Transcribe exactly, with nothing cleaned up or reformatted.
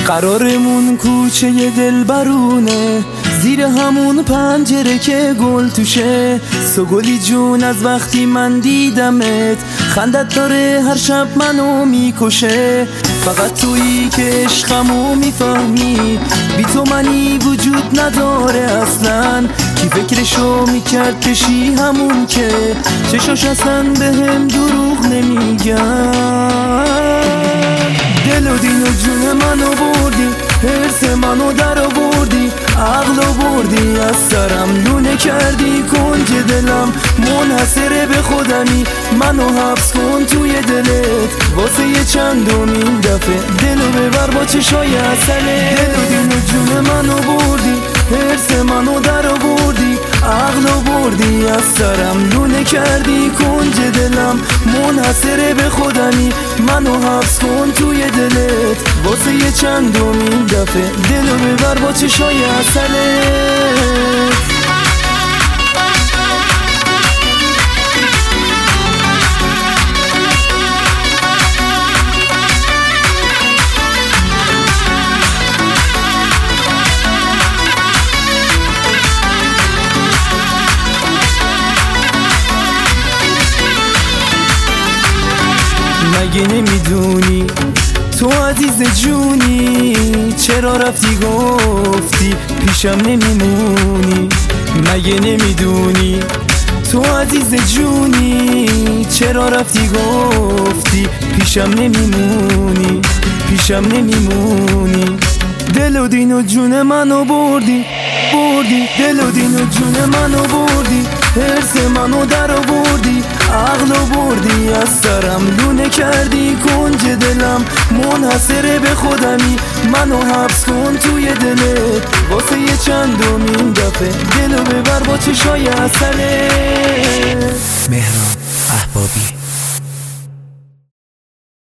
قرارمون کوچه دل برونه، زیر همون پنجره که گل توشه. سوگلی جون از وقتی من دیدمت، خندت داره هر شب منو میکشه. فقط تویی که عشقمو میفهمی، بی تو منی وجود نداره اصلا. کی فکرشو میکرد بشی همون که چشاش اصلا به هم دروغ نمیگن. دل و دین و جون منو بردی، حرس منو در آوردی، عقلو بردی از سرم، لونه کردی کنج دلم. منحصره به خودمی، منو حبس کن توی دلت واسه یه چندمین دفعه. دلو ببر با چشای عسله. دل و دین و جون منو بردی، حرس منو در آوردی، عقلو بردی از سرم، لونه کردی کنج دلم. منحصره به خودمی، منو حبس کن توی دلت واسه یه چندمین دفعه. دلو ببر با چشای عسلت. مگه نمیدونی تو عزیز جونی، چرا رفتی گفتی پیشم نمیمونی؟ مگه نمیدونی تو عزیز جونی، چرا رفتی گفتی پیشم نمیمونی؟ پیشم نمیمونی. دل و دین و جون منو بردی، بردی. دل و دین و جون منو بردی، حرس منو در آوردی، عقلو بردی از سرم، لونه کردی کنج دلم. منحصره به خودمی، منو حبس کن توی دلت واسه یه چندمین دفعه. دلو ببر با چشای عسله. مهران احبابی.